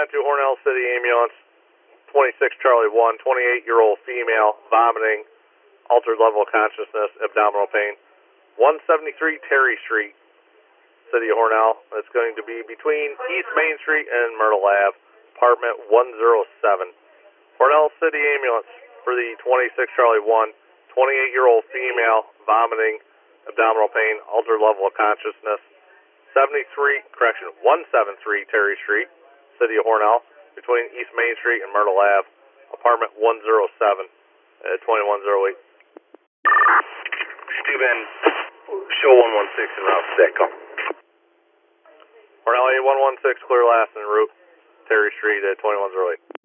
10-2 Hornell City Ambulance, 26 Charlie 1, 28-year-old female, vomiting, altered level of consciousness, abdominal pain. 173 Terry Street, City of Hornell. It's going to be between East Main Street and Myrtle Ave, apartment 107. Hornell City Ambulance for the 26 Charlie 1, 28-year-old female, vomiting, abdominal pain, altered level of consciousness. 173 Terry Street, City of Hornell, between East Main Street and Myrtle Ave, apartment 107 at 2108. Stu Ben, show 116 and route set, call. Hornell 8116, clear last en route, Terry Street at 2108.